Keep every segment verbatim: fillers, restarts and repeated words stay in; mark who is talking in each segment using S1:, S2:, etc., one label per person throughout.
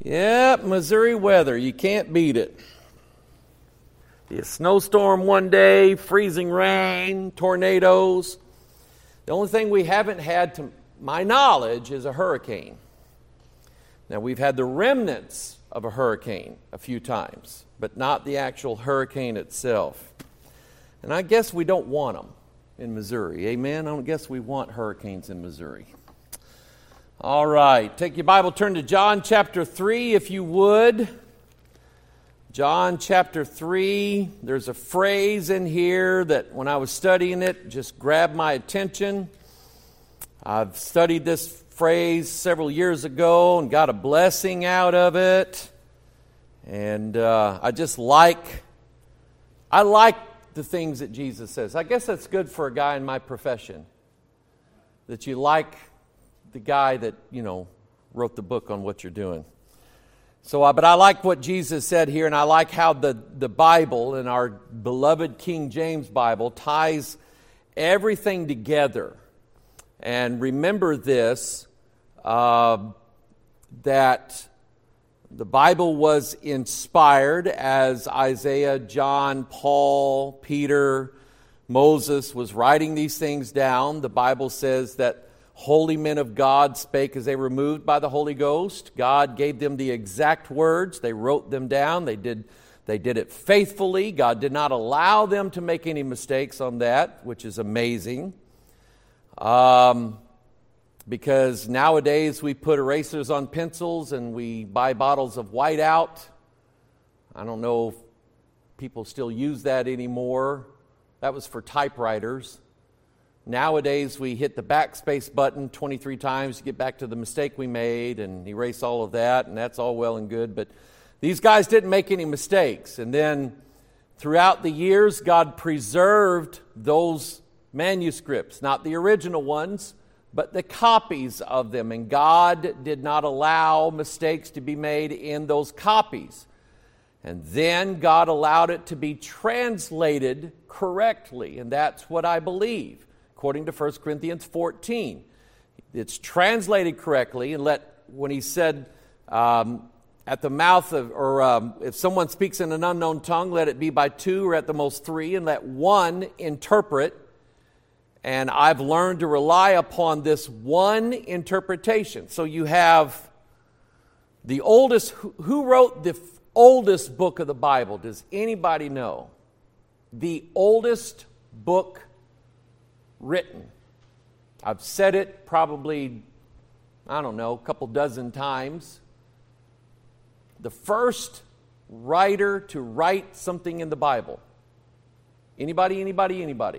S1: Yep, Missouri weather. You can't beat it. Be a snowstorm one day, freezing rain, tornadoes. The only thing we haven't had, to my knowledge, is a hurricane. Now, we've had the remnants of a hurricane a few times, but not the actual hurricane itself. And I guess we don't want them in Missouri. Amen? I don't guess we want hurricanes in Missouri. All right. Take your Bible, turn to John chapter three, if you would. John chapter three. There's a phrase in here that when I was studying it just grabbed my attention. I've studied this phrase several years ago and got a blessing out of it. And uh, I just like, I like the things that Jesus says. I guess that's good for a guy in my profession, that you like the guy that, you know, wrote the book on what you're doing. So, uh, but I like what Jesus said here, and I like how the, the Bible, and our beloved King James Bible, ties everything together. And remember this, uh, that the Bible was inspired as Isaiah, John, Paul, Peter, Moses was writing these things down. The Bible says that holy men of God spake as they were moved by the Holy Ghost. God gave them the exact words. They wrote them down. They did, they did it faithfully. God did not allow them to make any mistakes on that, which is amazing. Um, because nowadays we put erasers on pencils and we buy bottles of whiteout. I don't know if people still use that anymore. That was for typewriters. Nowadays, we hit the backspace button twenty-three times to get back to the mistake we made and erase all of that, and that's all well and good. But these guys didn't make any mistakes. And then throughout the years, God preserved those manuscripts, not the original ones, but the copies of them. And God did not allow mistakes to be made in those copies. And then God allowed it to be translated correctly, and that's what I believe. According to First Corinthians fourteen. It's translated correctly, and let, when he said, um, at the mouth of, or um, if someone speaks in an unknown tongue, let it be by two or at the most three, and let one interpret. And I've learned to rely upon this one interpretation. So you have the oldest, who, who wrote the oldest book of the Bible? Does anybody know? The oldest book written. I've said it probably, I don't know, a couple dozen times. The first writer to write something in the Bible. Anybody, anybody, anybody?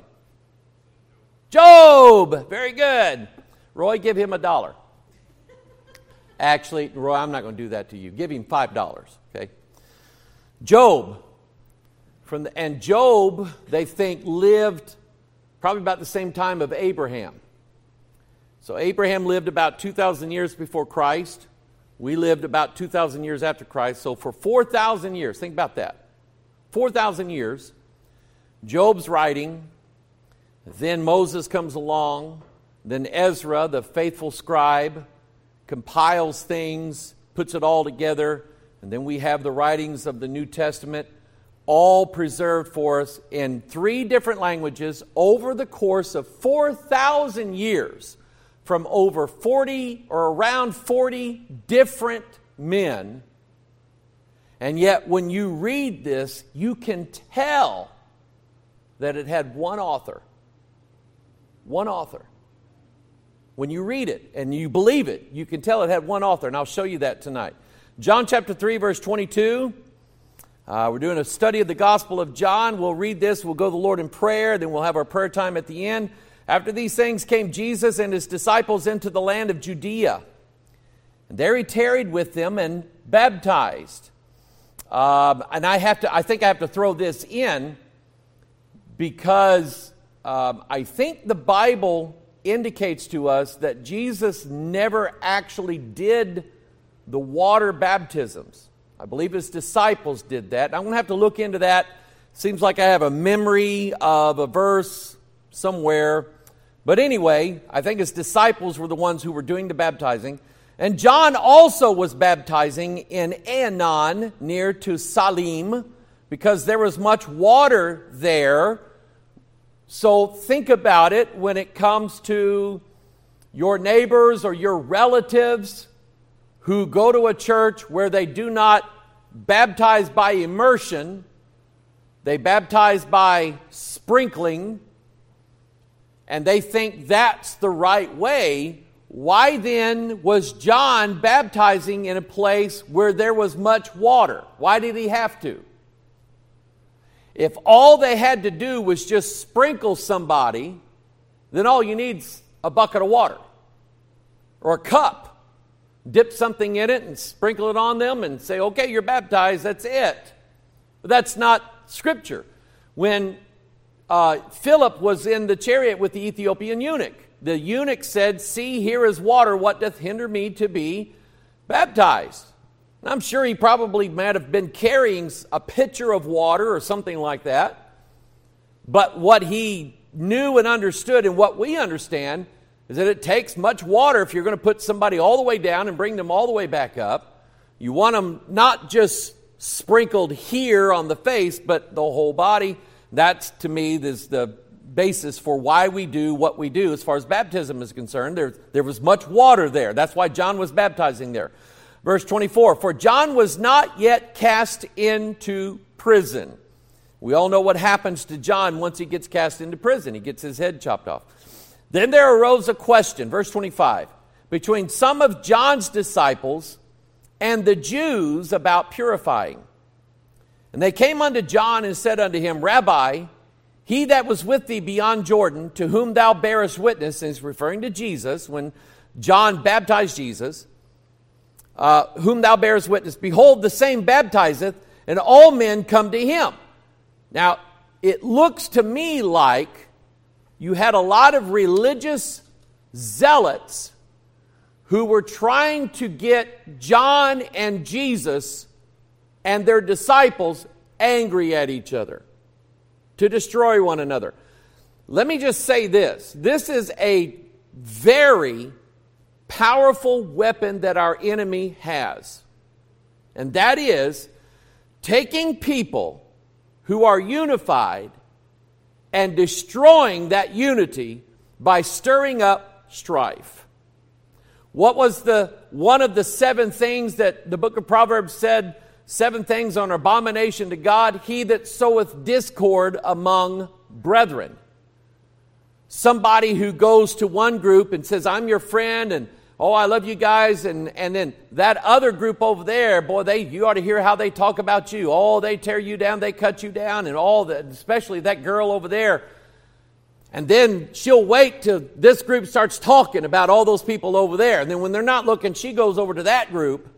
S1: Job! Very good. Roy, give him a dollar. Actually, Roy, I'm not going to do that to you. Give him five dollars, okay? Job. From the, and Job, they think, lived probably about the same time of Abraham. So Abraham lived about two thousand years before Christ. We lived about two thousand years after Christ. So for four thousand years, think about that. four thousand years, Job's writing. Then Moses comes along. Then Ezra, the faithful scribe, compiles things, puts it all together. And then we have the writings of the New Testament, all preserved for us in three different languages over the course of four thousand years from over forty or around forty different men. And yet when you read this, you can tell that it had one author. One author. When you read it and you believe it, you can tell it had one author. And I'll show you that tonight. John chapter three, verse twenty-two. Uh, we're doing a study of the Gospel of John. We'll read this. We'll go to the Lord in prayer. Then we'll have our prayer time at the end. After these things came Jesus and his disciples into the land of Judea. And there he tarried with them and baptized. Um, and I have to. I think I have to throw this in because um, I think the Bible indicates to us that Jesus never actually did the water baptisms. I believe his disciples did that. I'm going to have to look into that. Seems like I have a memory of a verse somewhere. But anyway, I think his disciples were the ones who were doing the baptizing. And John also was baptizing in Aenon, near to Salim, because there was much water there. So think about it when it comes to your neighbors or your relatives who go to a church where they do not baptize by immersion, they baptize by sprinkling, and they think that's the right way. Why then was John baptizing in a place where there was much water? Why did he have to? If all they had to do was just sprinkle somebody, then all you need is a bucket of water or a cup. Dip something in it and sprinkle it on them and say, okay, you're baptized, that's it. But that's not Scripture. When uh, Philip was in the chariot with the Ethiopian eunuch, the eunuch said, see, here is water, what doth hinder me to be baptized? And I'm sure he probably might have been carrying a pitcher of water or something like that. But what he knew and understood, and what we understand, is that it takes much water if you're going to put somebody all the way down and bring them all the way back up. You want them not just sprinkled here on the face, but the whole body. That's, to me, is the basis for why we do what we do as far as baptism is concerned. There, there was much water there. That's why John was baptizing there. Verse twenty-four, for John was not yet cast into prison. We all know what happens to John once he gets cast into prison. He gets his head chopped off. Then there arose a question, verse twenty-five, between some of John's disciples and the Jews about purifying. And they came unto John and said unto him, Rabbi, he that was with thee beyond Jordan, to whom thou bearest witness, and he's referring to Jesus, when John baptized Jesus, uh, whom thou bearest witness, behold, the same baptizeth, and all men come to him. Now, it looks to me like you had a lot of religious zealots who were trying to get John and Jesus and their disciples angry at each other, to destroy one another. Let me just say this. This is a very powerful weapon that our enemy has. And that is taking people who are unified and destroying that unity by stirring up strife. What was the one of the seven things that the book of Proverbs said, seven things on abomination to God? He that soweth discord among brethren. Somebody who goes to one group and says, I'm your friend, and oh, I love you guys, and, and then that other group over there, boy, they you ought to hear how they talk about you. Oh, they tear you down, they cut you down, and all that, especially that girl over there. And then she'll wait till this group starts talking about all those people over there. And then when they're not looking, she goes over to that group,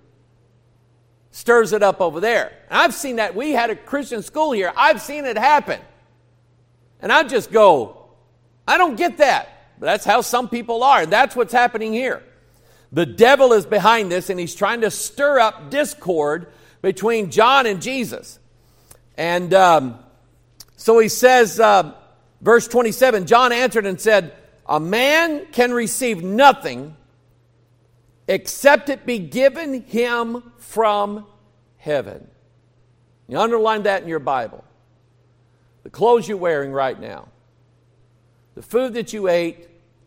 S1: stirs it up over there. And I've seen that. We had a Christian school here. I've seen it happen. And I just go, I don't get that. But that's how some people are. That's what's happening here. The devil is behind this, and he's trying to stir up discord between John and Jesus. And um, so he says, uh, verse twenty-seven, John answered and said, a man can receive nothing except it be given him from heaven. You underline that in your Bible. The clothes you're wearing right now, the food that you ate,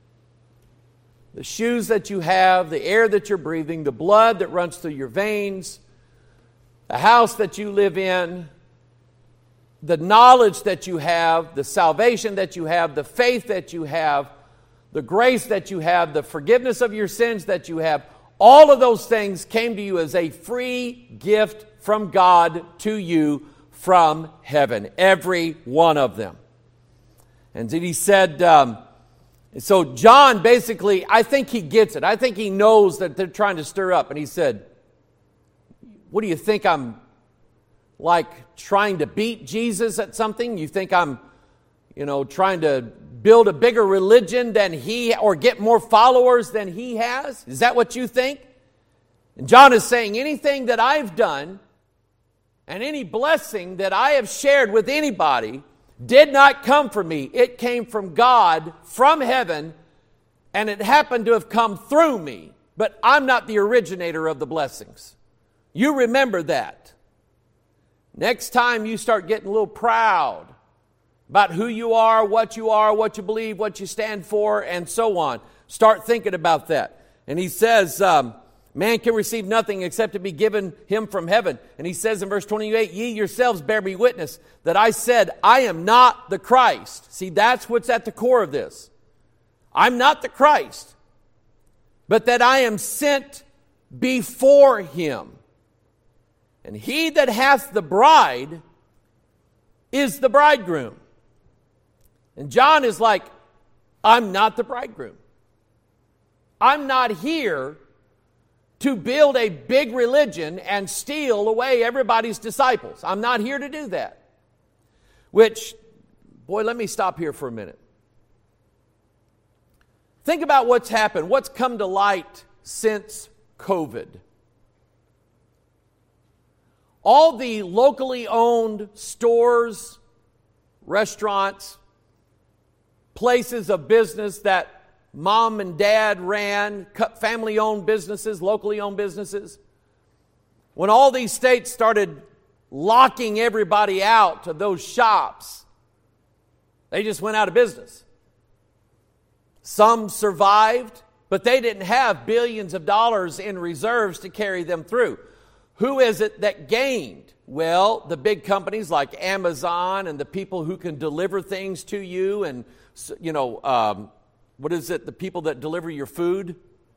S1: the shoes that you have, the air that you're breathing, the blood that runs through your veins, the house that you live in, the knowledge that you have, the salvation that you have, the faith that you have, the grace that you have, the forgiveness of your sins that you have, all of those things came to you as a free gift from God to you from heaven. Every one of them. And then he said, um, so John basically, I think he gets it. I think he knows that they're trying to stir up. And he said, what do you think, I'm like trying to beat Jesus at something? You think I'm, you know, trying to build a bigger religion than he, or get more followers than he has? Is that what you think? And John is saying, anything that I've done and any blessing that I have shared with anybody did not come from me. It came from God, from heaven, and it happened to have come through me. but I'm not the originator of the blessings. You remember that. Next time you start getting a little proud about who you are, what you are, what you believe, what you stand for, and so on, start thinking about that. And he says, um, man can receive nothing except to be given him from heaven. And he says in verse twenty-eight, ye yourselves bear me witness that I said, I am not the Christ. See, that's what's at the core of this. I'm not the Christ, but that I am sent before him. And he that hath the bride is the bridegroom. And John is like, I'm not the bridegroom. I'm not here to build a big religion and steal away everybody's disciples. I'm not here to do that. Which, boy, let me stop here for a minute. Think about what's happened, what's come to light since COVID. All the locally owned stores, restaurants, places of business that mom and dad ran, family-owned businesses, locally owned businesses. When all these states started locking everybody out of those shops, they just went out of business. Some survived, but they didn't have billions of dollars in reserves to carry them through. Who is it that gained? Well, the big companies like Amazon and the people who can deliver things to you and, you know, um, what is it? The people that deliver your food?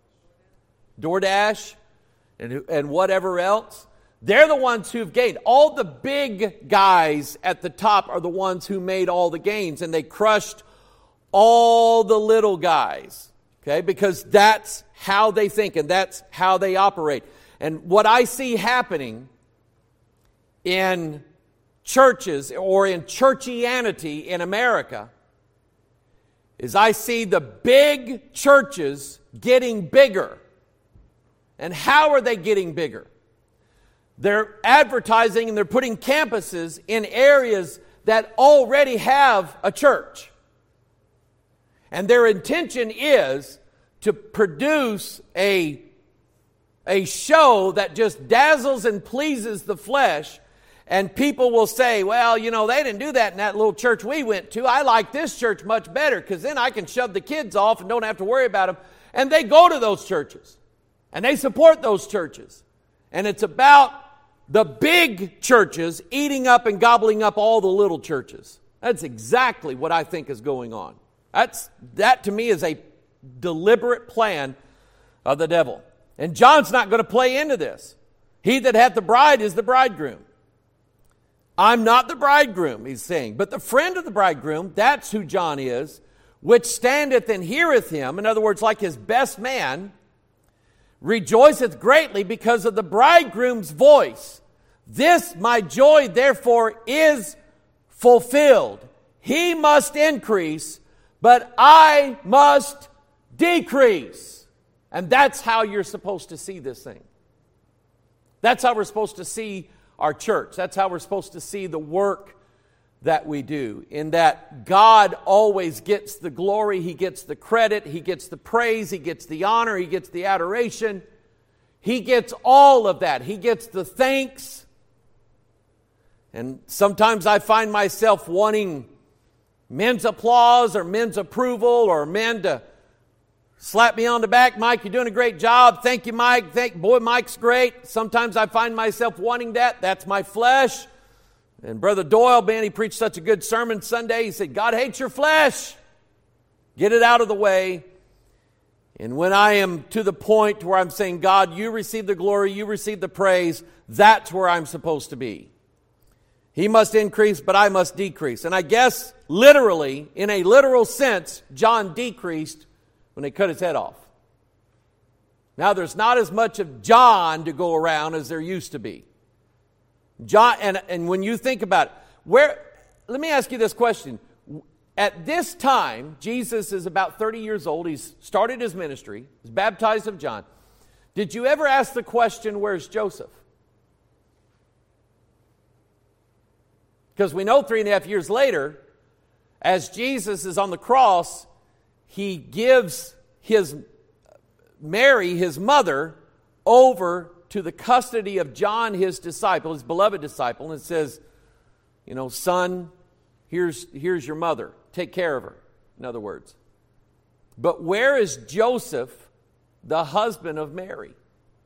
S1: DoorDash and, and whatever else. They're the ones who've gained. All the big guys at the top are the ones who made all the gains, and they crushed all the little guys. Okay, because that's how they think and that's how they operate. And what I see happening in churches or in churchianity in America is I see the big churches getting bigger. And how are they getting bigger? They're advertising and they're putting campuses in areas that already have a church. And their intention is to produce a A show that just dazzles and pleases the flesh. And people will say, well, you know, they didn't do that in that little church we went to. I like this church much better because then I can shove the kids off and don't have to worry about them. And they go to those churches. And they support those churches. And it's about the big churches eating up and gobbling up all the little churches. That's exactly what I think is going on. That's, that to me is a deliberate plan of the devil. And John's not going to play into this. He that hath the bride is the bridegroom. I'm not the bridegroom, he's saying, but the friend of the bridegroom, that's who John is, which standeth and heareth him, in other words, like his best man, rejoiceth greatly because of the bridegroom's voice. This my joy, therefore, is fulfilled. He must increase, but I must decrease. And that's how you're supposed to see this thing. That's how we're supposed to see our church. That's how we're supposed to see the work that we do. In that God always gets the glory, He gets the credit, He gets the praise, He gets the honor, He gets the adoration. He gets all of that. He gets the thanks. And sometimes I find myself wanting men's applause or men's approval or men to slap me on the back. Mike, you're doing a great job. Thank you, Mike. Thank, boy, Mike's great. Sometimes I find myself wanting that. That's my flesh. And Brother Doyle, man, he preached such a good sermon Sunday. He said, God hates your flesh. Get it out of the way. And when I am to the point where I'm saying, God, you receive the glory, you receive the praise, that's where I'm supposed to be. He must increase, but I must decrease. And I guess literally, in a literal sense, John decreased when they cut his head off. Now there's not as much of John to go around as there used to be. John, and, and when you think about it, where, let me ask you this question. At this time, Jesus is about thirty years old. He's started his ministry. He's baptized of John. Did you ever ask the question, where's Joseph? Because we know three and a half years later, as Jesus is on the cross, He gives his Mary, his mother, over to the custody of John, his disciple, his beloved disciple, and says, you know, son, here's, here's your mother. Take care of her, in other words. But where is Joseph, the husband of Mary?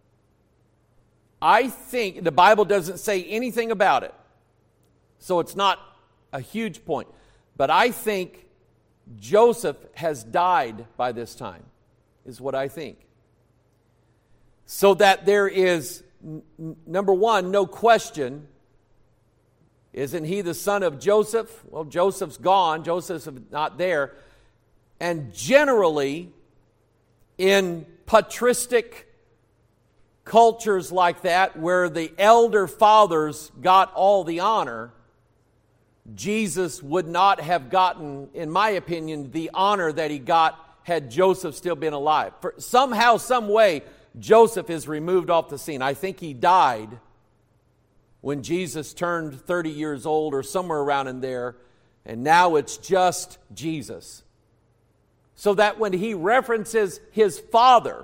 S1: I think the Bible doesn't say anything about it, so it's not a huge point. But I think Joseph has died by this time, is what I think. So that there is, n- number one, no question, isn't he the son of Joseph? Well, Joseph's gone. Joseph's not there. And generally, in patristic cultures like that, where the elder fathers got all the honor, Jesus would not have gotten, in my opinion, the honor that he got had Joseph still been alive. For somehow, some way, Joseph is removed off the scene. I think he died when Jesus turned thirty years old or somewhere around in there, and now it's just Jesus. So that when he references his father,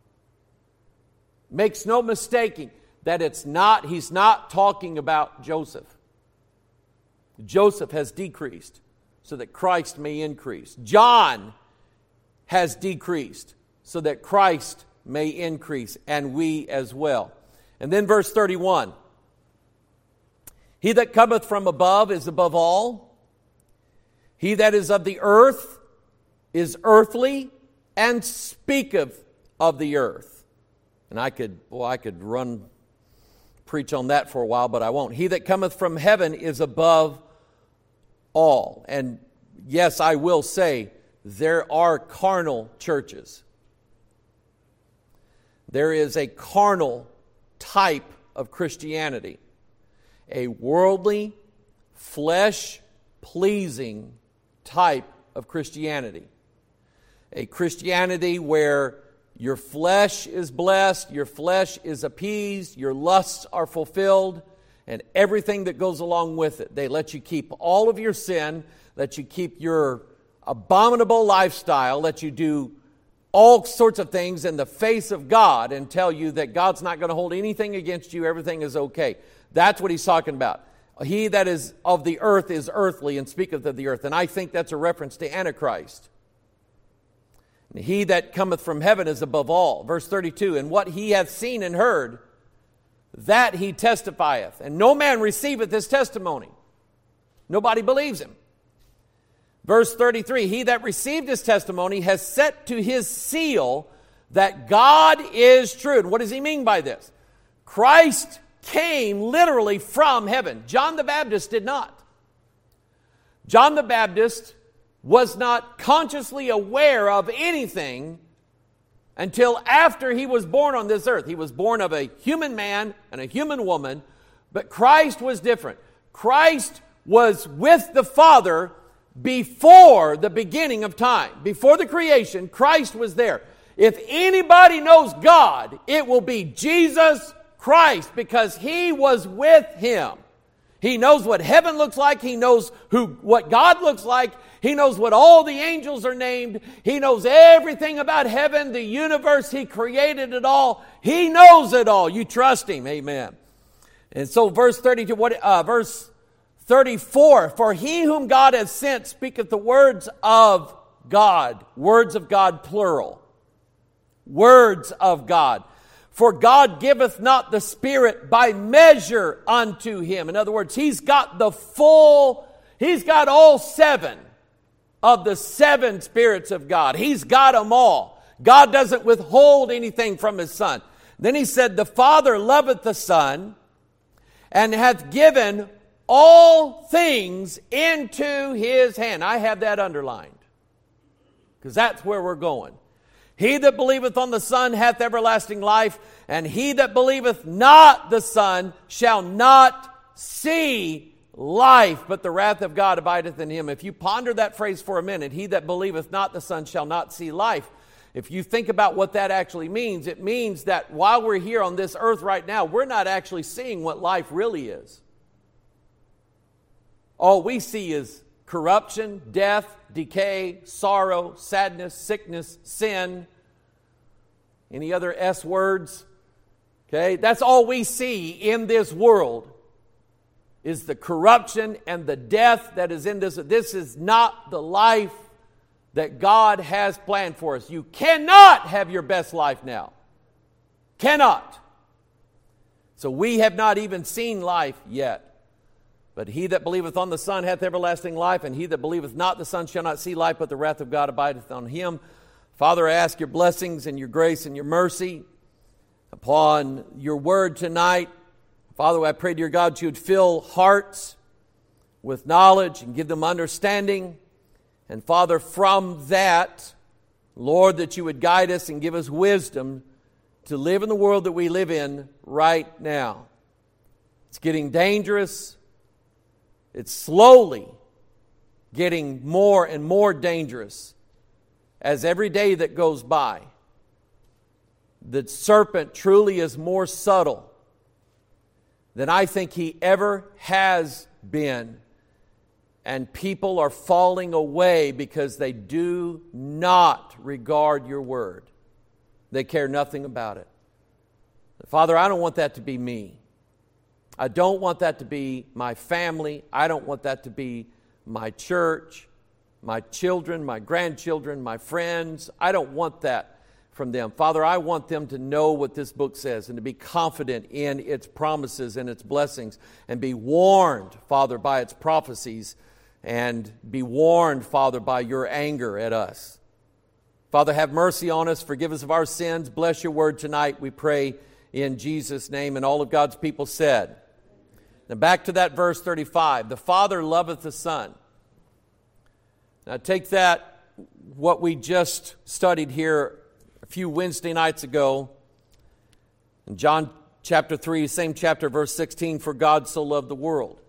S1: makes no mistaking that it's not, he's not talking about Joseph. Joseph has decreased so that Christ may increase. John has decreased so that Christ may increase, and we as well. And then verse thirty-one. He that cometh from above is above all. He that is of the earth is earthly, and speaketh of the earth. And I could, well, I could run, preach on that for a while, but I won't. He that cometh from heaven is above all. And yes, I will say, there are carnal churches. There is a carnal type of Christianity. A worldly, flesh-pleasing type of Christianity. A Christianity where your flesh is blessed, your flesh is appeased, your lusts are fulfilled, and everything that goes along with it. They let you keep all of your sin, let you keep your abominable lifestyle, let you do all sorts of things in the face of God and tell you that God's not going to hold anything against you, everything is okay. That's what he's talking about. He that is of the earth is earthly and speaketh of the earth. And I think that's a reference to Antichrist. And he that cometh from heaven is above all. Verse thirty-two, and what he hath seen and heard, that he testifieth. And no man receiveth his testimony. Nobody believes him. Verse thirty-three, he that received his testimony has set to his seal that God is true. And what does he mean by this? Christ came literally from heaven. John the Baptist did not. John the Baptist was not consciously aware of anything until after he was born on this earth. He was born of a human man and a human woman, but Christ was different. Christ was with the Father before the beginning of time. Before the creation, Christ was there. If anybody knows God, it will be Jesus Christ, because he was with him. He knows what heaven looks like. He knows who, what God looks like. He knows what all the angels are named. He knows everything about heaven, the universe. He created it all. He knows it all. You trust him. Amen. And so verse thirty-two, what, uh, verse thirty-four, for he whom God has sent speaketh the words of God. Words of God, plural. Words of God. For God giveth not the Spirit by measure unto him. In other words, he's got the full, he's got all seven of the seven spirits of God. He's got them all. God doesn't withhold anything from his Son. Then he said, the Father loveth the Son and hath given all things into his hand. I have that underlined because that's where we're going. He that believeth on the Son hath everlasting life, and he that believeth not the Son shall not see life, but the wrath of God abideth in him. If you ponder that phrase for a minute, he that believeth not the Son shall not see life. If you think about what that actually means, it means that while we're here on this earth right now, we're not actually seeing what life really is. All we see is corruption, death, decay, sorrow, sadness, sickness, sin, Any other S words? Okay, that's all we see in this world is the corruption and the death that is in this. This is not the life that God has planned for us. You cannot have your best life now. Cannot. So we have not even seen life yet. But he that believeth on the Son hath everlasting life, and he that believeth not the Son shall not see life, but the wrath of God abideth on him. Father, I ask your blessings and your grace and your mercy upon your word tonight. Father, I pray, dear God, you would fill hearts with knowledge and give them understanding. And Father, from that, Lord, that you would guide us and give us wisdom to live in the world that we live in right now. It's getting dangerous. It's slowly getting more and more dangerous as every day that goes by. The serpent truly is more subtle than I think he ever has been. And people are falling away because they do not regard your word. They care nothing about it. Father, I don't want that to be me. I don't want that to be my family. I don't want that to be my church, my children, my grandchildren, my friends. I don't want that from them. Father, I want them to know what this book says and to be confident in its promises and its blessings and be warned, Father, by its prophecies and be warned, Father, by your anger at us. Father, have mercy on us. Forgive us of our sins. Bless your word tonight, we pray in Jesus' name. And all of God's people said. Now back to that verse thirty-five. The Father loveth the Son. Now take that, what we just studied here a few Wednesday nights ago, in John chapter three, same chapter, verse sixteen, for God so loved the world.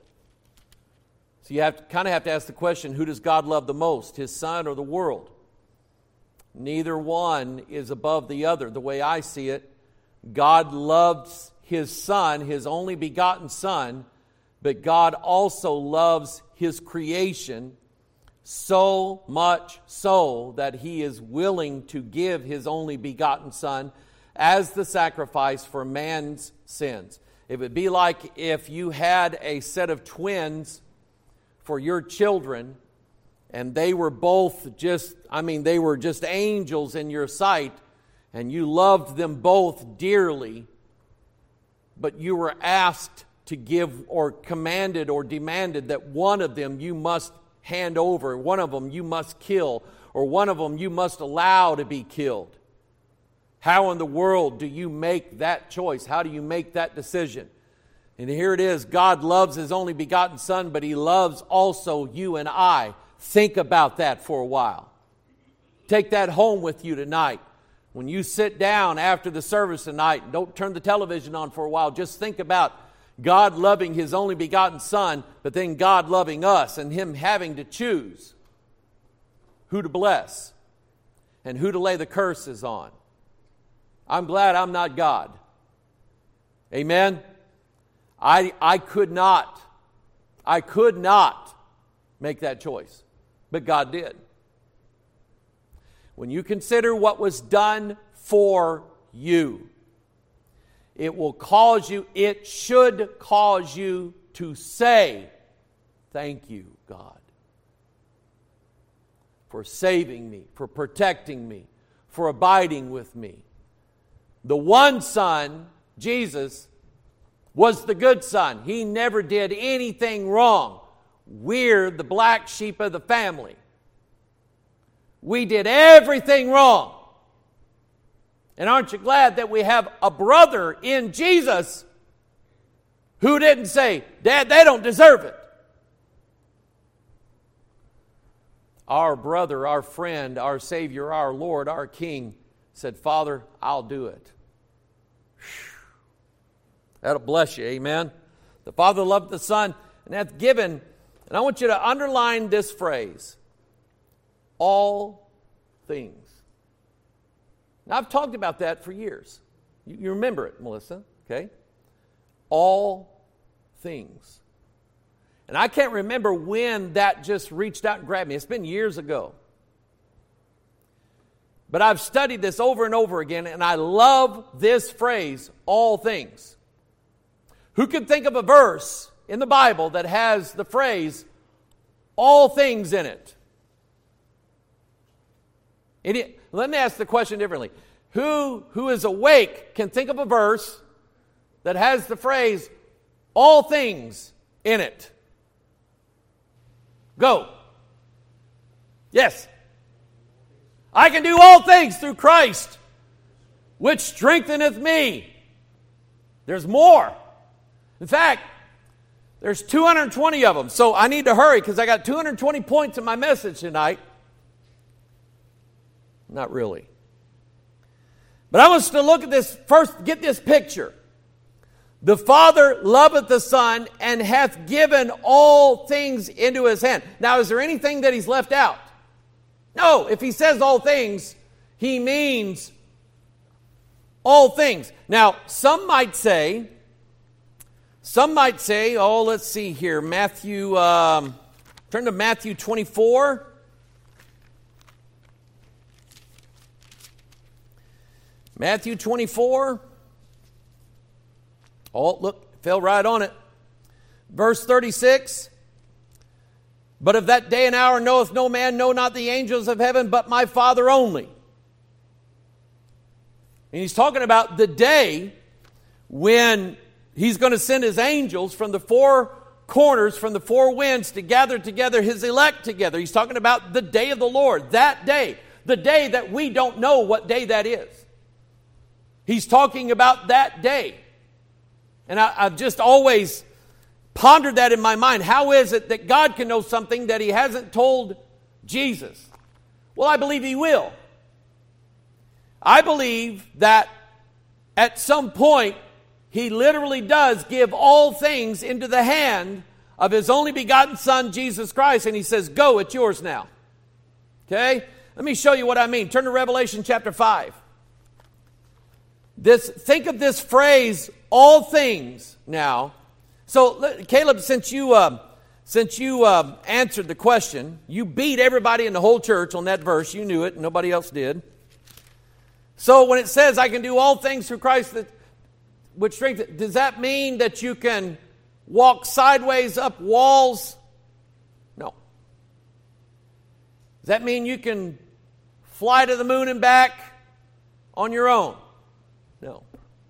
S1: So you have to kind of have to ask the question, who does God love the most, his Son or the world? Neither one is above the other. The way I see it, God loves his Son, his only begotten Son, but God also loves his creation so much so that he is willing to give his only begotten Son as the sacrifice for man's sins. It would be like if you had a set of twins for your children, and they were both just, I mean, they were just angels in your sight, and you loved them both dearly, but you were asked to give or commanded or demanded that one of them you must hand over, one of them you must kill, or one of them you must allow to be killed. How in the world do you make that choice? How do you make that decision? And here it is, God loves his only begotten Son, but he loves also you and I. Think about that for a while. Take that home with you tonight. When you sit down after the service tonight, don't turn the television on for a while. Just think about God loving his only begotten Son, but then God loving us and him having to choose who to bless and who to lay the curses on. I'm glad I'm not God. Amen? I, I could not, I could not make that choice, but God did. When you consider what was done for you, it will cause you, it should cause you to say, thank you, God, for saving me, for protecting me, for abiding with me. The one Son, Jesus, was the good Son. He never did anything wrong. We're the black sheep of the family. We did everything wrong. And aren't you glad that we have a brother in Jesus who didn't say, Dad, they don't deserve it. Our brother, our friend, our Savior, our Lord, our King said, Father, I'll do it. That'll bless you, amen? The Father loved the Son and hath given, and I want you to underline this phrase, all things. Now, I've talked about that for years. You, you remember it, Melissa, okay? All things. And I can't remember when that just reached out and grabbed me. It's been years ago. But I've studied this over and over again, and I love this phrase, all things. Who can think of a verse in the Bible that has the phrase, all things in it? Any, let me ask the question differently. Who, who is awake can think of a verse that has the phrase, all things in it? Go. Yes. I can do all things through Christ, which strengtheneth me. There's more. In fact, there's two hundred twenty of them. So I need to hurry because I got two hundred twenty points in my message tonight. Not really. But I want us to look at this first, get this picture. The Father loveth the Son and hath given all things into his hand. Now, is there anything that he's left out? No, if he says all things, he means all things. Now, some might say, some might say, oh, let's see here, Matthew, um, turn to Matthew twenty-four. Matthew twenty-four. Oh, look, fell right on it. Verse thirty-six. But of that day and hour knoweth no man, no not the angels of heaven, but my Father only. And he's talking about the day when he's going to send his angels from the four corners, from the four winds, to gather together his elect together. He's talking about the day of the Lord, that day. The day that we don't know what day that is. He's talking about that day. And I, I've just always pondered that in my mind. How is it that God can know something that he hasn't told Jesus? Well, I believe he will. I believe that at some point he literally does give all things into the hand of his only begotten Son, Jesus Christ, and he says, go, it's yours now. Okay? Let me show you what I mean. Turn to Revelation chapter five. This, think of this phrase, all things, now. So, Caleb, since you uh, since you uh, answered the question, you beat everybody in the whole church on that verse. You knew it. Nobody else did. So, when it says, I can do all things through Christ that which strengthens, does that mean that you can walk sideways up walls? No. Does that mean you can fly to the moon and back on your own? No.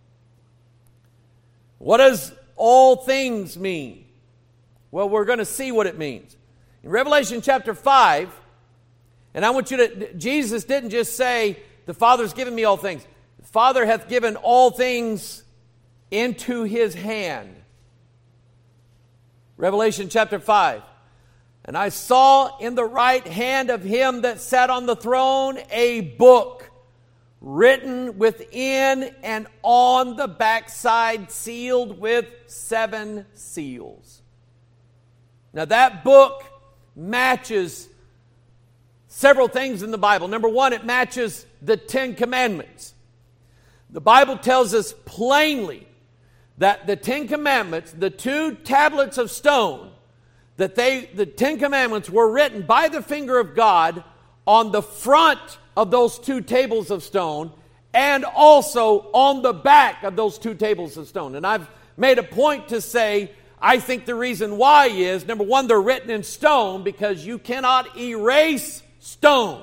S1: What does all things mean? Well, we're going to see what it means. In Revelation chapter five, and I want you to, Jesus didn't just say, the Father's given me all things. The Father hath given all things into his hand. Revelation chapter five. And I saw in the right hand of him that sat on the throne a book written within and on the backside, sealed with seven seals. Now that book matches several things in the Bible. Number one, it matches the Ten Commandments. The Bible tells us plainly that the Ten Commandments, the two tablets of stone, that they, the Ten Commandments were written by the finger of God on the front of those two tables of stone and also on the back of those two tables of stone. And I've made a point to say, I think the reason why is, number one, they're written in stone because you cannot erase stone.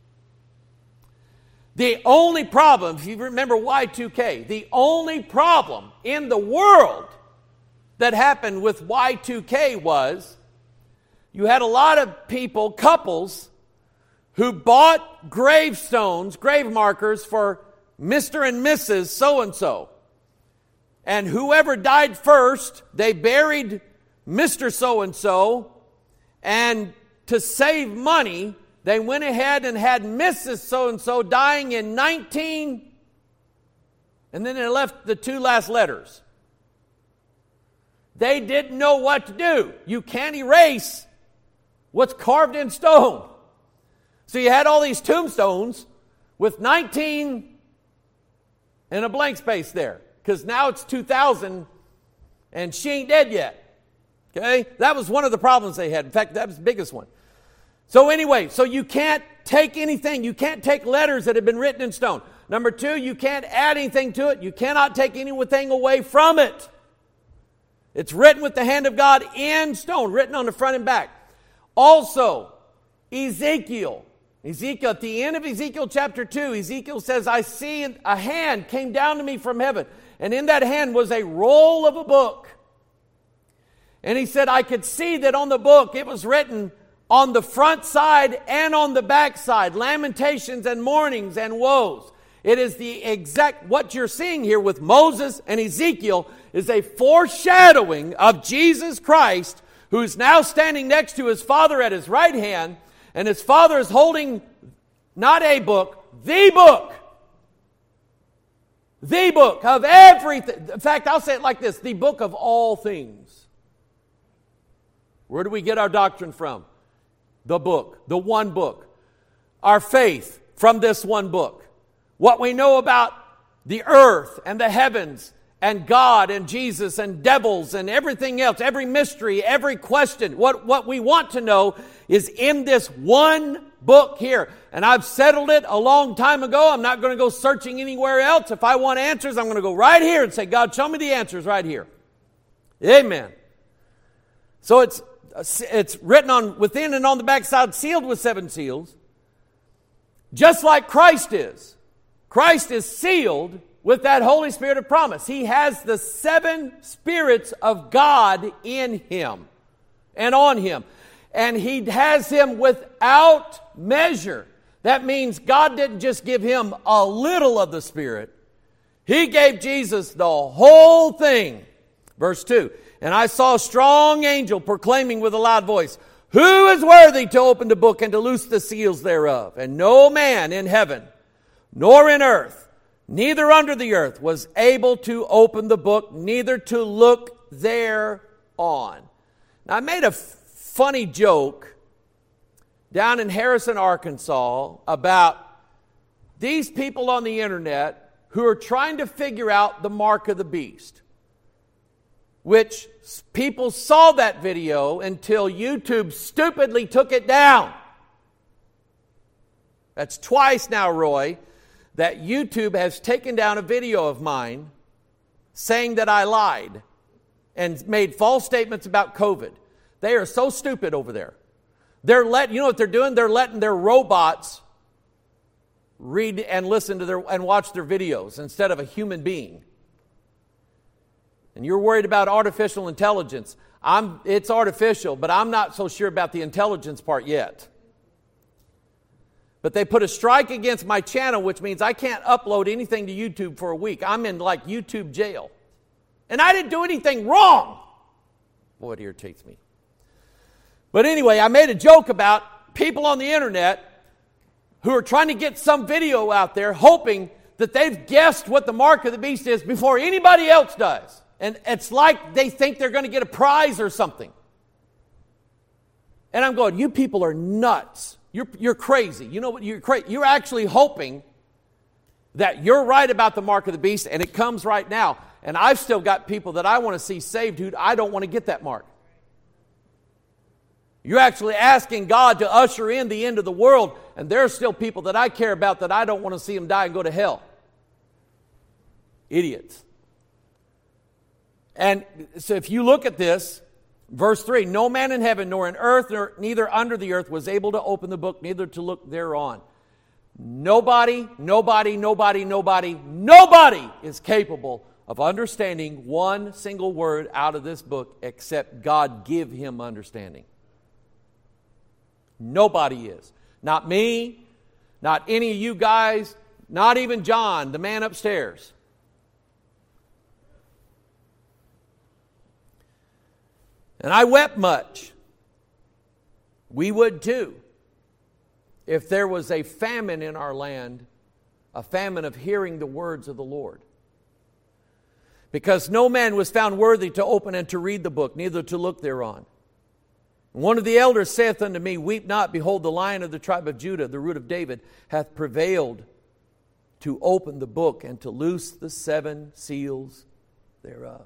S1: The only problem, if you remember Y two K, the only problem in the world that happened with Y two K was you had a lot of people, couples, who bought gravestones, grave markers for Mister and Missus so-and-so. And whoever died first, they buried Mister so-and-so, and to save money, they went ahead and had Missus so-and-so dying in nineteen, and then they left the two last letters. They didn't know what to do. You can't erase what's carved in stone. So you had all these tombstones with nineteen and a blank space there. Because now it's two thousand and she ain't dead yet. Okay? That was one of the problems they had. In fact, that was the biggest one. So anyway, so you can't take anything. You can't take letters that have been written in stone. Number two, you can't add anything to it. You cannot take anything away from it. It's written with the hand of God in stone, written on the front and back. Also, Ezekiel. Ezekiel, at the end of Ezekiel chapter two, Ezekiel says, I see a hand came down to me from heaven. And in that hand was a roll of a book. And he said, I could see that on the book it was written on the front side and on the back side, lamentations and mournings and woes. It is the exact, what you're seeing here with Moses and Ezekiel is a foreshadowing of Jesus Christ, who's now standing next to his Father at his right hand, and his Father is holding not a book, the book. The book of everything. In fact, I'll say it like this, the book of all things. Where do we get our doctrine from? The book, the one book. Our faith from this one book. What we know about the earth and the heavens and God and Jesus and devils and everything else, every mystery, every question. What, what we want to know is in this one book here. And I've settled it a long time ago. I'm not going to go searching anywhere else. If I want answers, I'm going to go right here and say, God, show me the answers right here. Amen. So it's it's written on within and on the backside, sealed with seven seals. Just like Christ is. Christ is sealed with that Holy Spirit of promise. He has the seven spirits of God in him and on him. And he has him without measure. That means God didn't just give him a little of the Spirit. He gave Jesus the whole thing. Verse two. And I saw a strong angel proclaiming with a loud voice, who is worthy to open the book and to loose the seals thereof? And no man in heaven, nor in earth, neither under the earth, was able to open the book, neither to look thereon. Now, I made a f- funny joke down in Harrison, Arkansas, about these people on the internet who are trying to figure out the mark of the beast. Which people saw that video until YouTube stupidly took it down. That's twice now, Roy, that YouTube has taken down a video of mine saying that I lied and made false statements about COVID. They are so stupid over there. They're let, you know what they're doing? They're letting their robots read and listen to their and watch their videos instead of a human being. And you're worried about artificial intelligence. I'm, it's artificial, but I'm not so sure about the intelligence part yet. But they put a strike against my channel, which means I can't upload anything to YouTube for a week. I'm in like YouTube jail. And I didn't do anything wrong. Boy, it irritates me. But anyway, I made a joke about people on the internet who are trying to get some video out there hoping that they've guessed what the mark of the beast is before anybody else does. And it's like they think they're going to get a prize or something. And I'm going, you people are nuts. You're, you're crazy. You know what? You're crazy. You're actually hoping that you're right about the mark of the beast, and it comes right now. And I've still got people that I want to see saved who I don't want to get that mark. You're actually asking God to usher in the end of the world, and there are still people that I care about that I don't want to see them die and go to hell. Idiots. And so if you look at this, verse three, no man in heaven nor in earth, nor neither under the earth was able to open the book, neither to look thereon. Nobody, nobody, nobody, nobody, nobody is capable of understanding one single word out of this book except God give him understanding. Nobody is. Not me, not any of you guys, not even John, the man upstairs. And I wept much. We would too. If there was a famine in our land, a famine of hearing the words of the Lord. Because no man was found worthy to open and to read the book, neither to look thereon. And one of the elders saith unto me, weep not, behold, the Lion of the tribe of Judah, the root of David, hath prevailed to open the book and to loose the seven seals thereof.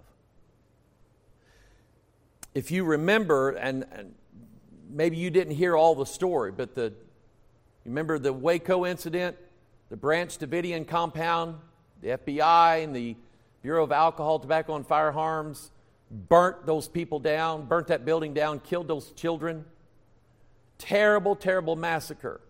S1: If you remember, and, and maybe you didn't hear all the story, but the You remember the Waco incident, the Branch Davidian compound, the F B I and the Bureau of Alcohol, Tobacco, and Firearms burnt those people down, burnt that building down, killed those children. Terrible, terrible massacre.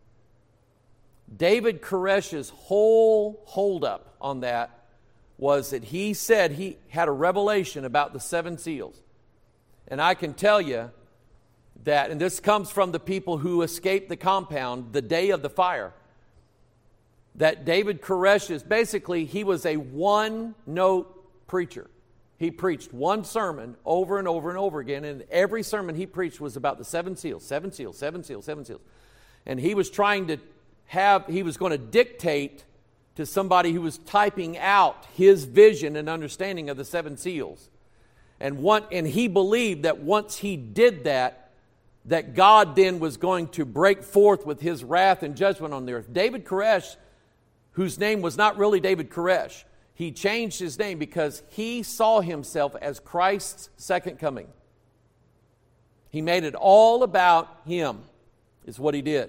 S1: David Koresh's whole holdup on that was that he said he had a revelation about the seven seals. And I can tell you that, and this comes from the people who escaped the compound the day of the fire, that David Koresh is basically, he was a one-note preacher. He preached one sermon over and over and over again, and every sermon he preached was about the seven seals, seven seals, seven seals, seven seals. And he was trying to have, he was going to dictate to somebody who was typing out his vision and understanding of the seven seals. And one, and he believed that once he did that, that God then was going to break forth with his wrath and judgment on the earth. David Koresh, whose name was not really David Koresh, he changed his name because he saw himself as Christ's second coming. He made it all about him, is what he did.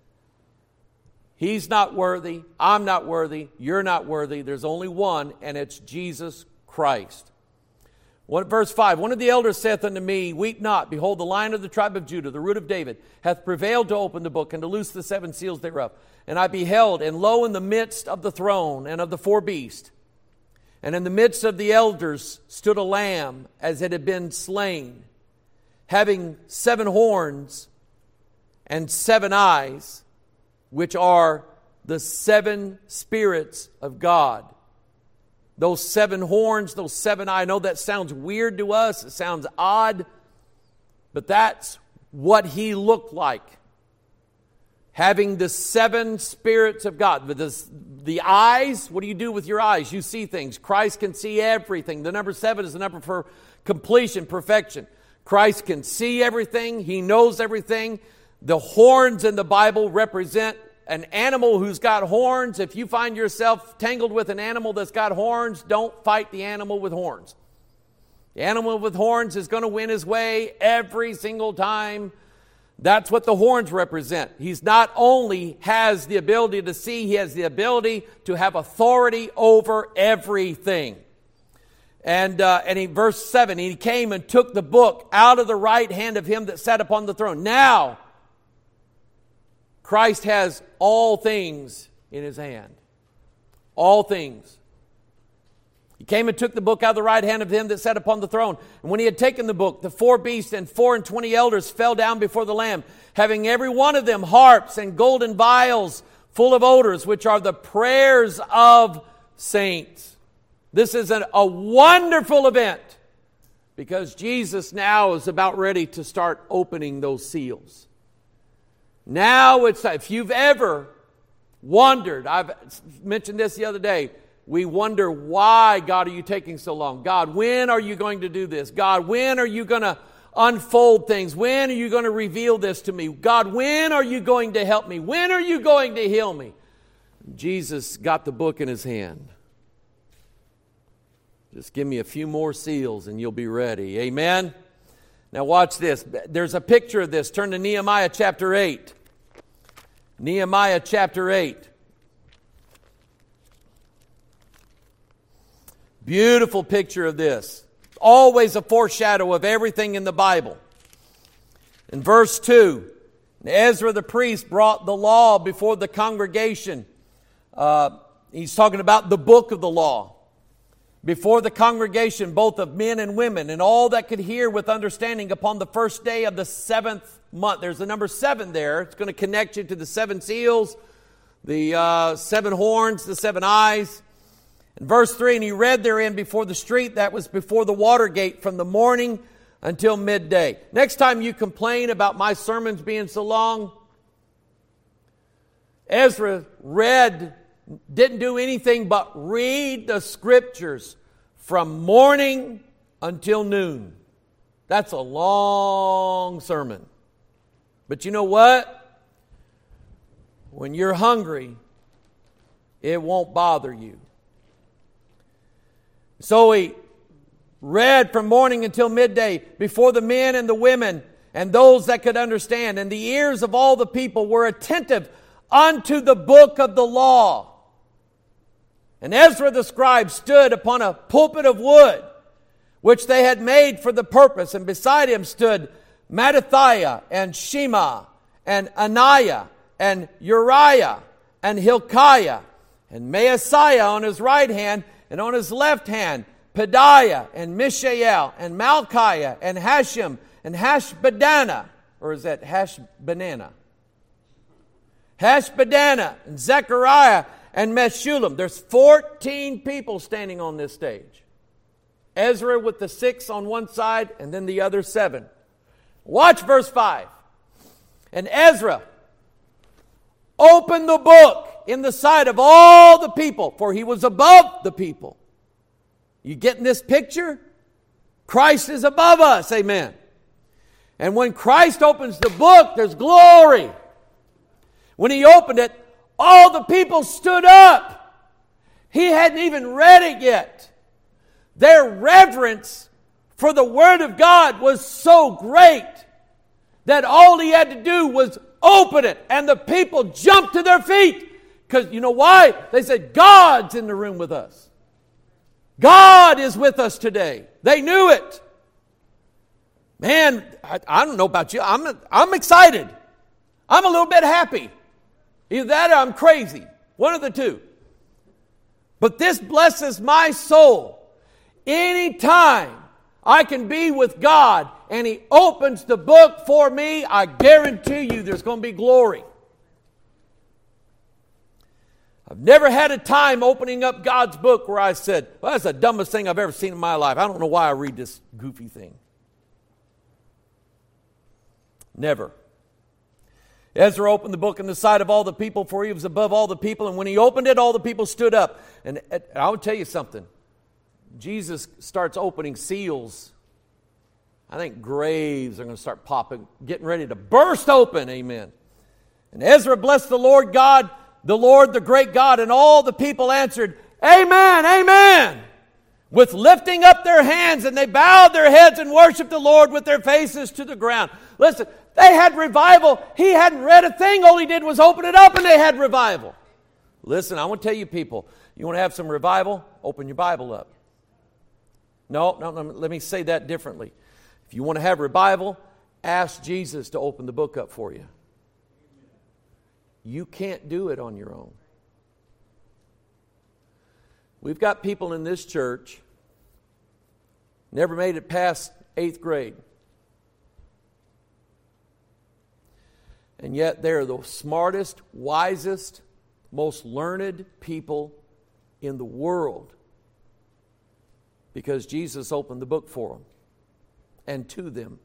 S1: He's not worthy, I'm not worthy, you're not worthy. There's only one, and it's Jesus Christ. One, verse five, one of the elders saith unto me, Weep not, behold, the Lion of the tribe of Judah, the root of David, hath prevailed to open the book and to loose the seven seals thereof. And I beheld, and lo, in the midst of the throne and of the four beasts, and in the midst of the elders stood a lamb as it had been slain, having seven horns and seven eyes, which are the seven spirits of God. Those seven horns, those seven eyes. I know that sounds weird to us. It sounds odd. But that's what he looked like. Having the seven spirits of God. With this, the eyes, what do you do with your eyes? You see things. Christ can see everything. The number seven is the number for completion, perfection. Christ can see everything. He knows everything. The horns in the Bible represent an animal who's got horns. If you find yourself tangled with an animal that's got horns, don't fight the animal with horns. The animal with horns is going to win his way every single time. That's what the horns represent. He's not only has the ability to see, he has the ability to have authority over everything. And uh, and in verse seven, he came and took the book out of the right hand of him that sat upon the throne. Now, Christ has all things in his hand. All things. He came and took the book out of the right hand of him that sat upon the throne. And when he had taken the book, the four beasts and four and twenty elders fell down before the Lamb, having every one of them harps and golden vials full of odors, which are the prayers of saints. This is an, a wonderful event because Jesus now is about ready to start opening those seals. Now it's, if you've ever wondered, I've mentioned this the other day, we wonder, why, God, are you taking so long? God, when are you going to do this? God, when are you going to unfold things? When are you going to reveal this to me? God, when are you going to help me? When are you going to heal me? Jesus got the book in his hand. Just give me a few more seals and you'll be ready. Amen? Now watch this. There's a picture of this. Turn to Nehemiah chapter eight. Nehemiah chapter eight. Beautiful picture of this. Always a foreshadow of everything in the Bible. In verse two, Ezra the priest brought the law before the congregation. Uh, he's talking about the book of the law. Before the congregation, both of men and women, and all that could hear with understanding upon the first day of the seventh month. There's the number seven there. It's going to connect you to the seven seals, the uh, seven horns, the seven eyes. In verse three, and he read therein before the street that was before the water gate from the morning until midday. Next time you complain about my sermons being so long, Ezra read, didn't do anything but read the scriptures from morning until noon. That's a long sermon. But you know what? When you're hungry, it won't bother you. So he read from morning until midday before the men and the women and those that could understand. And the ears of all the people were attentive unto the book of the law. And Ezra the scribe stood upon a pulpit of wood, which they had made for the purpose. And beside him stood Mattithiah and Shema and Ananiah and Uriah and Hilkiah and Maaseiah on his right hand, and on his left hand Pedaiah and Mishael and Malchiah and Hashem and Hashbadana, or is that Hashbanana? Hashbadana and Zechariah and Meshullam. There's fourteen people standing on this stage. Ezra with the six on one side and then the other seven. Watch verse five. And Ezra opened the book in the sight of all the people, for he was above the people. You getting this picture? Christ is above us, amen. And when Christ opens the book, there's glory. When he opened it, all the people stood up. He hadn't even read it yet. Their reverence for the Word of God was so great that all he had to do was open it, and the people jumped to their feet. Because you know why? They said, God's in the room with us. God is with us today. They knew it. Man, I, I don't know about you. I'm, I'm excited. I'm a little bit happy. Either that or I'm crazy. One of the two. But this blesses my soul. Anytime I can be with God and He opens the book for me, I guarantee you there's going to be glory. I've never had a time opening up God's book where I said, well, that's the dumbest thing I've ever seen in my life. I don't know why I read this goofy thing. Never. Ezra opened the book in the sight of all the people, for he was above all the people. And when he opened it, all the people stood up. And I will tell you something. Jesus starts opening seals. I think graves are going to start popping, getting ready to burst open. Amen. And Ezra blessed the Lord God, the Lord, the great God, and all the people answered, Amen, Amen, with lifting up their hands, and they bowed their heads and worshiped the Lord with their faces to the ground. Listen, they had revival. He hadn't read a thing. All he did was open it up, and they had revival. Listen, I want to tell you people, you want to have some revival? Open your Bible up. No, no, no, let me say that differently. If you want to have revival, ask Jesus to open the book up for you. You can't do it on your own. We've got people in this church never made it past eighth grade. And yet they're the smartest, wisest, most learned people in the world. Because Jesus opened the book for them and to them.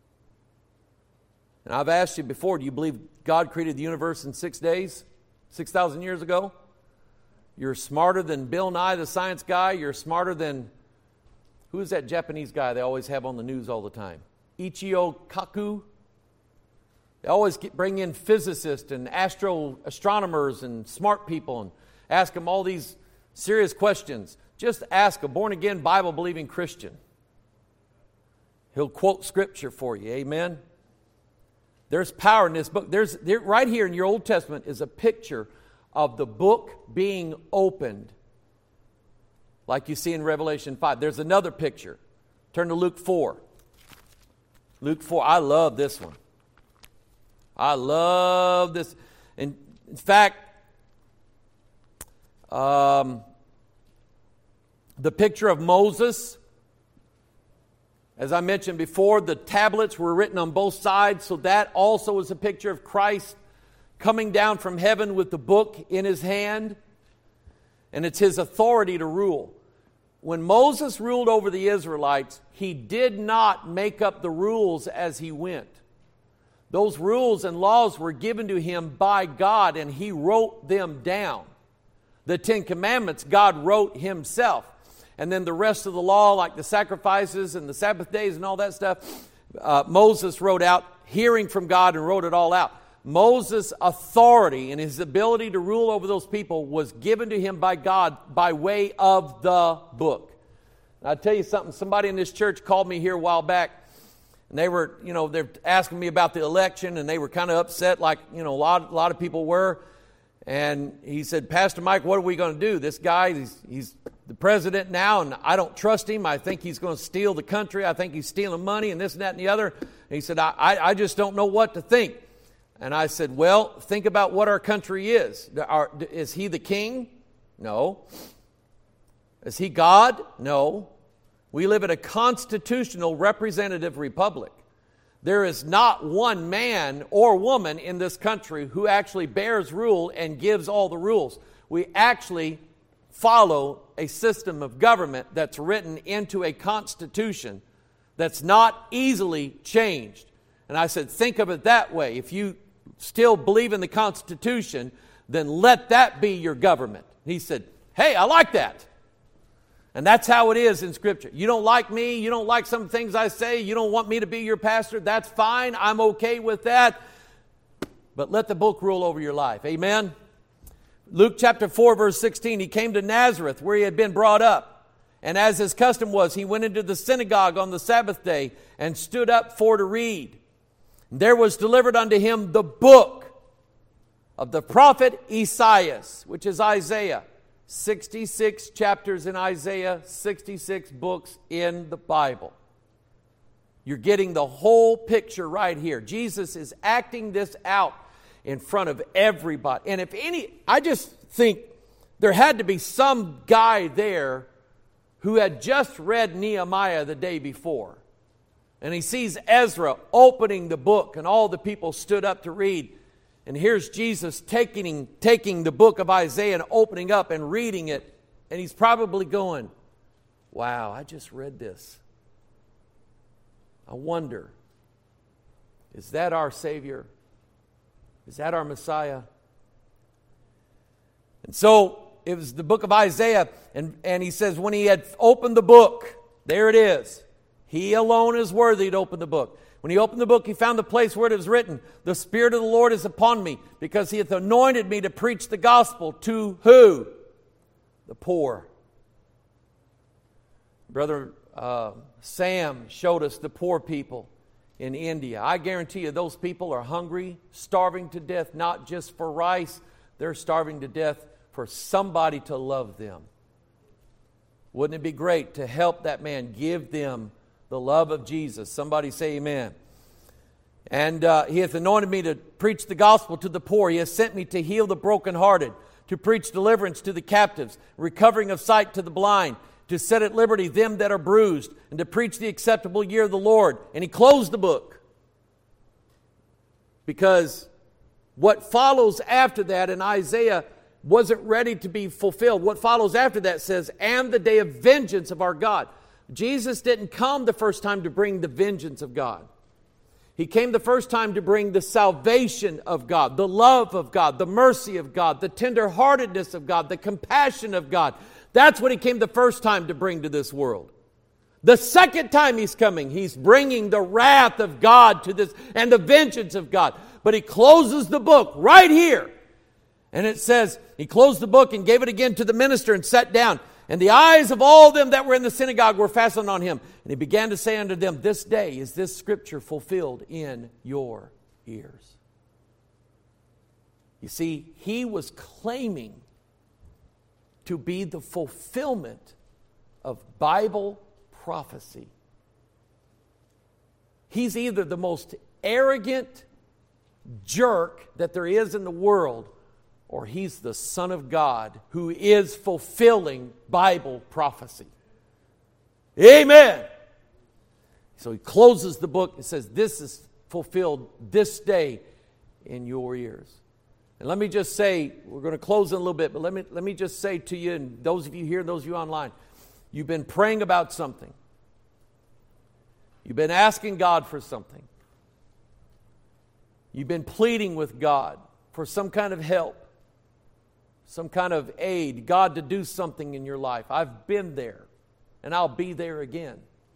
S1: And I've asked you before, do you believe God created the universe in six days, six thousand years ago? You're smarter than Bill Nye, the science guy. You're smarter than, who is that Japanese guy they always have on the news all the time? Ichio Kaku. They always get, bring in physicists and astro astronomers and smart people and ask them all these serious questions. Just ask a born-again, Bible-believing Christian. He'll quote Scripture for you. Amen? There's power in this book. There's there, right here in your Old Testament is a picture of the book being opened. Like you see in Revelation five. There's another picture. Turn to Luke four. Luke four. I love this one. I love this. In, in fact, um, the picture of Moses, as I mentioned before, the tablets were written on both sides, so that also is a picture of Christ coming down from heaven with the book in his hand, and it's his authority to rule. When Moses ruled over the Israelites, he did not make up the rules as he went. Those rules and laws were given to him by God, and he wrote them down. The Ten Commandments, God wrote himself. And then the rest of the law, like the sacrifices and the Sabbath days and all that stuff, uh, Moses wrote out, hearing from God, and wrote it all out. Moses' authority and his ability to rule over those people was given to him by God by way of the book. And I'll tell you something. Somebody in this church called me here a while back. And they were, you know, they're asking me about the election, and they were kind of upset, like, you know, a lot, a lot of people were. And he said, Pastor Mike, what are we going to do? This guy, he's, he's the president now, and I don't trust him. I think he's going to steal the country. I think he's stealing money and this and that and the other. And he said, I, I, I just don't know what to think. And I said, well, think about what our country is. Are, is he the king? No. Is he God? No. We live in a constitutional representative republic. There is not one man or woman in this country who actually bears rule and gives all the rules. We actually follow a system of government that's written into a constitution that's not easily changed. And I said, think of it that way. If you still believe in the Constitution, then let that be your government. And he said, hey, I like that. And that's how it is in Scripture. You don't like me, you don't like some things I say, you don't want me to be your pastor, that's fine, I'm okay with that. But let the book rule over your life. Amen? Luke chapter four, verse sixteen, he came to Nazareth where he had been brought up. And as his custom was, he went into the synagogue on the Sabbath day and stood up for to read. And there was delivered unto him the book of the prophet Esaias, which is Isaiah. sixty-six chapters in Isaiah, sixty-six books in the Bible. You're getting the whole picture right here. Jesus is acting this out in front of everybody. And if any, I just think there had to be some guy there who had just read Nehemiah the day before. And he sees Ezra opening the book, and all the people stood up to read. And here's Jesus taking, taking the book of Isaiah and opening up and reading it. And he's probably going, wow, I just read this. I wonder, is that our Savior? Is that our Messiah? And so it was the book of Isaiah. And, and he says, when he had opened the book, there it is. He alone is worthy to open the book. When he opened the book, he found the place where it was written, the Spirit of the Lord is upon me, because he hath anointed me to preach the gospel to who? The poor. Brother uh, Sam showed us the poor people in India. I guarantee you those people are hungry, starving to death, not just for rice. They're starving to death for somebody to love them. Wouldn't it be great to help that man, give them the love of Jesus? Somebody say amen. And uh, he hath anointed me to preach the gospel to the poor. He has sent me to heal the brokenhearted, to preach deliverance to the captives, recovering of sight to the blind, to set at liberty them that are bruised, and to preach the acceptable year of the Lord. And he closed the book. Because what follows after that in Isaiah wasn't ready to be fulfilled. What follows after that says, and the day of vengeance of our God. Jesus didn't come the first time to bring the vengeance of God. He came the first time to bring the salvation of God, the love of God, the mercy of God, the tenderheartedness of God, the compassion of God. That's what he came the first time to bring to this world. The second time he's coming, he's bringing the wrath of God to this and the vengeance of God. But he closes the book right here. And it says, he closed the book and gave it again to the minister and sat down. And the eyes of all them that were in the synagogue were fastened on him. And he began to say unto them, this day is this scripture fulfilled in your ears. You see, he was claiming to be the fulfillment of Bible prophecy. He's either the most arrogant jerk that there is in the world, or he's the Son of God who is fulfilling Bible prophecy. Amen. So he closes the book and says, this is fulfilled this day in your ears. And let me just say, we're going to close in a little bit, but let me, let me just say to you, and those of you here and those of you online, you've been praying about something. You've been asking God for something. You've been pleading with God for some kind of help, some kind of aid, God to do something in your life. I've been there, and I'll be there again.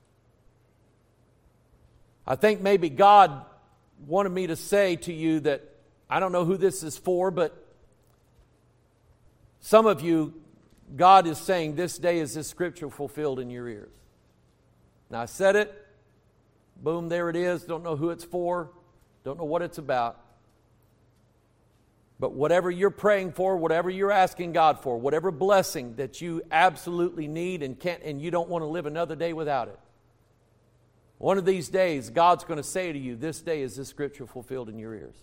S1: I think maybe God wanted me to say to you that, I don't know who this is for, but some of you, God is saying, this day is this scripture fulfilled in your ears. Now, I said it Boom, there it is. Don't know who it's for. Don't know what it's about. But whatever you're praying for, whatever you're asking God for, whatever blessing that you absolutely need and can't, and you don't want to live another day without it, one of these days, God's going to say to you, this day is this scripture fulfilled in your ears.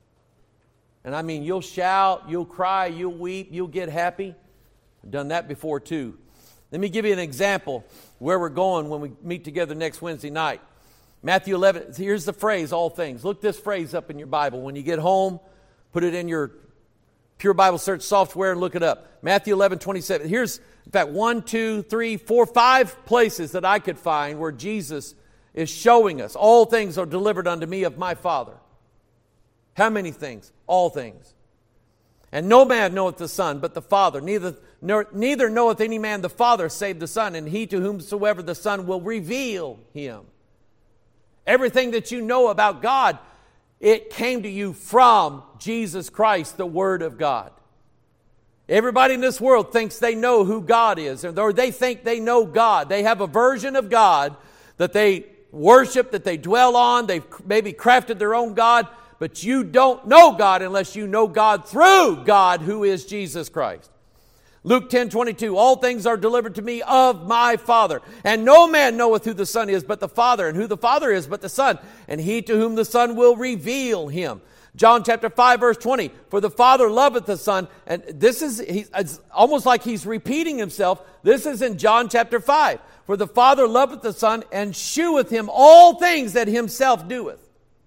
S1: And I mean, you'll shout, you'll cry, you'll weep, you'll get happy. I've done that before too. Let me give you an example where we're going when we meet together next Wednesday night. Matthew eleven, here's the phrase, all things. Look this phrase up in your Bible. When you get home, put it in your Pure Bible Search software and look it up. Matthew eleven, twenty-seven. Here's, in fact, one, two, three, four, five places that I could find where Jesus is showing us, all things are delivered unto me of my Father. How many things? All things. And no man knoweth the Son, but the Father. Neither, nor, neither knoweth any man the Father, save the Son, and he to whomsoever the Son will reveal him. Everything that you know about God, it came to you from Jesus Christ, the Word of God. Everybody in this world thinks they know who God is, or they think they know God. They have a version of God that they worship, that they dwell on. They've maybe crafted their own God, but you don't know God unless you know God through God, who is Jesus Christ. Luke ten twenty-two, all things are delivered to me of my Father. And no man knoweth who the Son is but the Father, and who the Father is but the Son, and he to whom the Son will reveal him. John chapter five, verse twenty, for the Father loveth the Son. And this is, he's, it's almost like he's repeating himself. This is in John chapter five. For the Father loveth the Son, and sheweth him all things that himself doeth.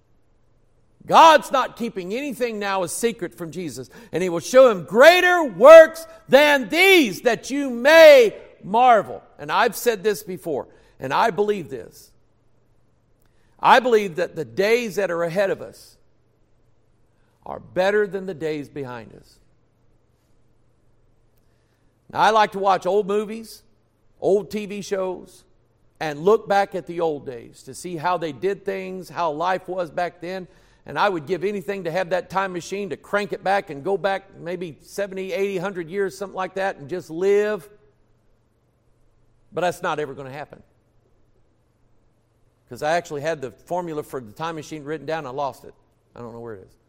S1: God's not keeping anything now a secret from Jesus. And he will show him greater works than these, that you may marvel. And I've said this before, and I believe this. I believe that the days that are ahead of us are better than the days behind us. Now, I like to watch old movies, old T V shows, and look back at the old days to see how they did things, how life was back then. And I would give anything to have that time machine to crank it back and go back maybe seventy, eighty, one hundred years, something like that, and just live. But that's not ever going to happen. Because I actually had the formula for the time machine written down. I lost it. I don't know where it is.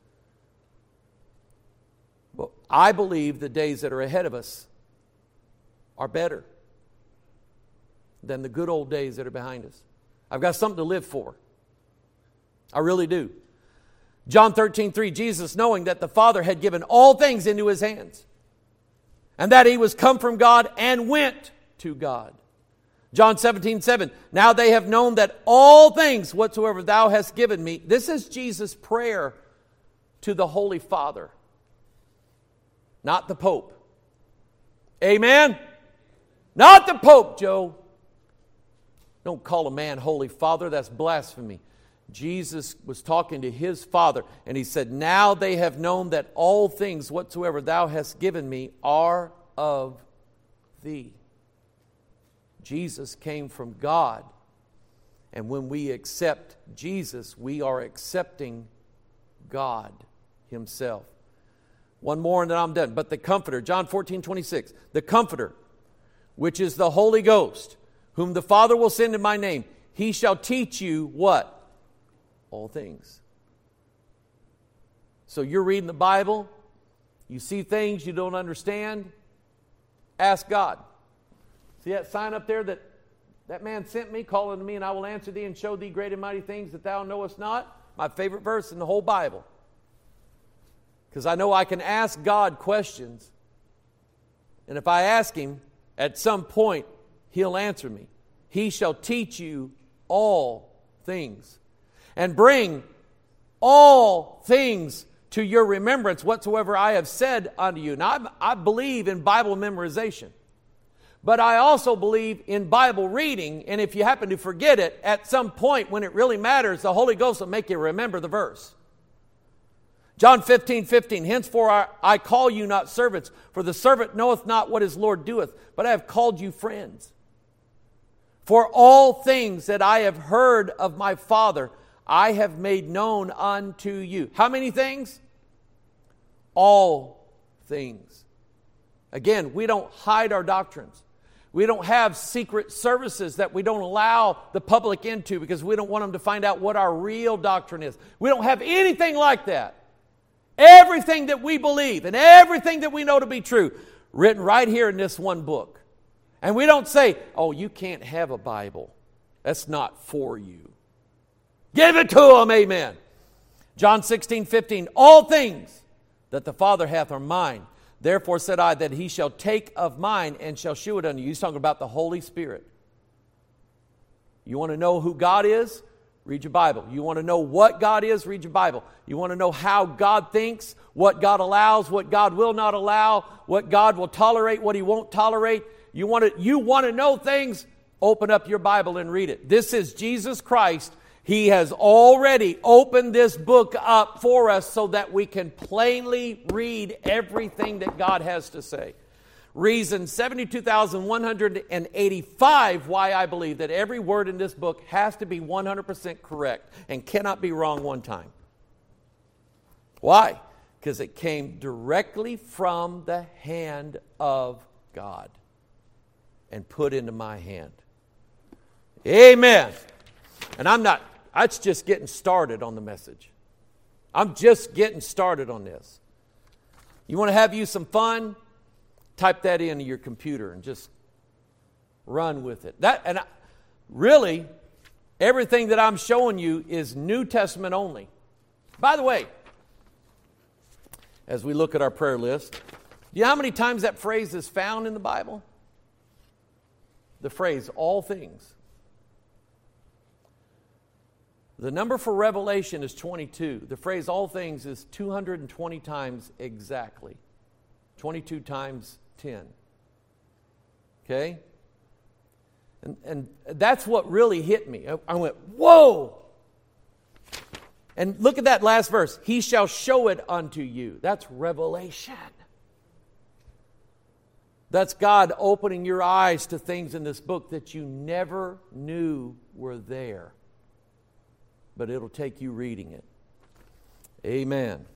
S1: Well, I believe the days that are ahead of us are better than the good old days that are behind us. I've got something to live for. I really do. John thirteen three, Jesus, knowing that the Father had given all things into his hands, and that he was come from God and went to God. John seventeen seven, now they have known that all things whatsoever thou hast given me. This is Jesus' prayer to the Holy Father, not the Pope. Amen? Not the Pope, Joe. Don't call a man Holy Father. That's blasphemy. Jesus was talking to his Father, and he said, now they have known that all things whatsoever thou hast given me are of thee. Jesus came from God, and when we accept Jesus, we are accepting God himself. One more and then I'm done. But the Comforter, John fourteen twenty-six, the Comforter, which is the Holy Ghost, whom the Father will send in my name, he shall teach you what? All things. So you're reading the Bible, you see things you don't understand, ask God. See that sign up there that that man sent me, call unto me, and I will answer thee and show thee great and mighty things that thou knowest not? My favorite verse in the whole Bible. Because I know I can ask God questions, and if I ask him, at some point, he'll answer me. He shall teach you all things, and bring all things to your remembrance whatsoever I have said unto you. Now, I, I believe in Bible memorization, but I also believe in Bible reading, and if you happen to forget it, at some point when it really matters, the Holy Ghost will make you remember the verse. John fifteen fifteen, henceforth I, I call you not servants, for the servant knoweth not what his Lord doeth, but I have called you friends. For all things that I have heard of my Father, I have made known unto you. How many things? All things. Again, we don't hide our doctrines. We don't have secret services that we don't allow the public into because we don't want them to find out what our real doctrine is. We don't have anything like that. Everything that we believe and everything that we know to be true, written right here in this one book. And we don't say, oh, you can't have a Bible. That's not for you. Give it to them, amen. John sixteen fifteen, all things that the Father hath are mine. Therefore said I that he shall take of mine and shall shew it unto you. He's talking about the Holy Spirit. You want to know who God is? Read your Bible. You want to know what God is? Read your Bible. You want to know how God thinks, what God allows, what God will not allow, what God will tolerate, what He won't tolerate. You want to, you want to know things? Open up your Bible and read it. This is Jesus Christ. He has already opened this book up for us so that we can plainly read everything that God has to say. Reason seventy-two thousand one hundred eighty-five why I believe that every word in this book has to be one hundred percent correct and cannot be wrong one time. Why? Because it came directly from the hand of God and put into my hand. Amen. And I'm not, that's just getting started on the message. I'm just getting started on this. You want to have you some fun? Type that into your computer and just run with it. That and I, really, everything that I'm showing you is New Testament only. By the way, as we look at our prayer list, do you know how many times that phrase is found in the Bible? The phrase, all things. The number for Revelation is twenty-two. The phrase, all things, is two hundred twenty times exactly. twenty-two times ten. Okay? And, and that's what really hit me. I, I went, whoa! And look at that last verse. He shall show it unto you. That's revelation. That's God opening your eyes to things in this book that you never knew were there. But it'll take you reading it. Amen.